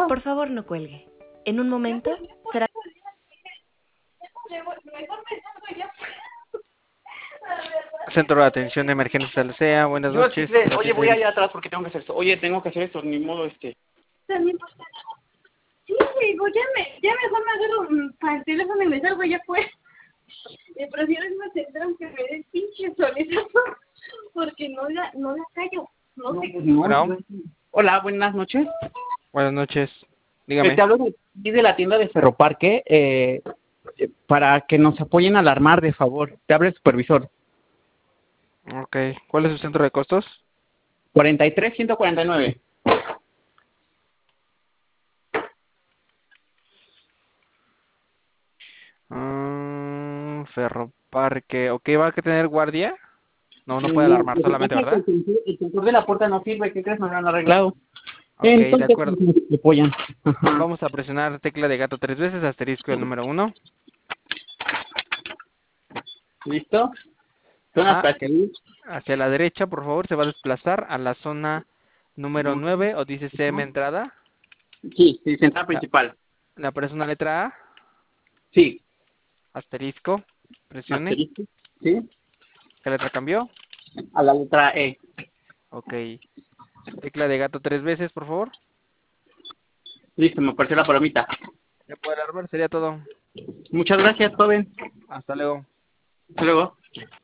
Por favor, no cuelgue. En un momento será... Centro de Atención de Emergencias Alsea, buenas Yo así noches. de, oye, voy allá atrás porque tengo que hacer esto. Oye, tengo que hacer esto, ni modo, También pasa. Sí, digo, ya mejor me agarro para el teléfono y me salgo allá afuera. Prefiero irme a centrar aunque me dé pinche solezazo, porque no la callo. No sé. Pues no. Bueno, Hola, buenas noches. buenas noches. Dígame. Te hablo de la tienda de Ferroparque para que nos apoyen a alarmar, de favor. Te habla el supervisor. Ok. ¿Cuál es su centro de costos? 43149. Ferroparque. Ok, ¿va a que tener guardia? No, no puede Sí, alarmar lo que solamente, pasa es que ¿verdad? el sensor de la puerta no sirve. ¿Qué crees? No lo han arreglado. Ok, de Entonces, acuerdo. pues, me apoyan. Ajá. Vamos a presionar tecla de gato 3 veces, asterisco el número 1. ¿Listo? Son Ajá. hasta aquí. Hacia la derecha, por favor, se va a desplazar a la zona número 9 o dice CM entrada. Sí, sí, central La- principal. Le aparece una letra A, Sí, asterisco, presione. asterisco. Sí, ¿Qué letra cambió? a la letra E. Ok. Tecla de gato 3 veces, por favor. Listo, me apareció la palomita. Ya puede alarmar, sería todo. Muchas gracias, joven. Hasta luego. Hasta luego.